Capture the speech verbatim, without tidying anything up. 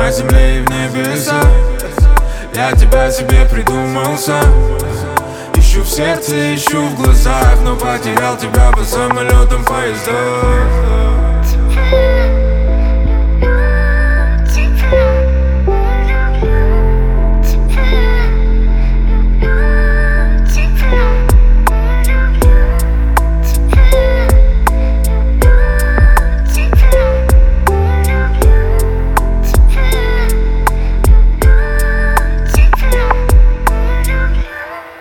на земле и в небесах. Я тебя себе придумал сам. Ищу в сердце, ищу в глазах, но потерял тебя по самолетам, поездах.